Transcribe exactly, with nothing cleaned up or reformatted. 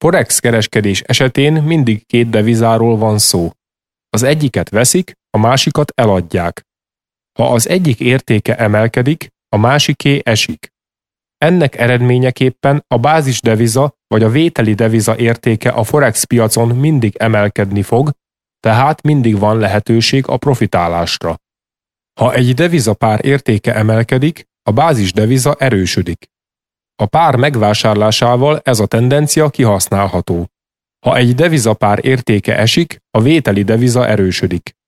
Forex kereskedés esetén mindig két devizáról van szó. Az egyiket veszik, a másikat eladják. Ha az egyik értéke emelkedik, a másiké esik. Ennek eredményeképpen a bázis deviza vagy a vételi deviza értéke a Forex piacon mindig emelkedni fog, tehát mindig van lehetőség a profitálásra. Ha egy devizapár értéke emelkedik, a bázis deviza erősödik. A pár megvásárlásával ez a tendencia kihasználható. Ha egy devizapár értéke esik, a vételi deviza erősödik.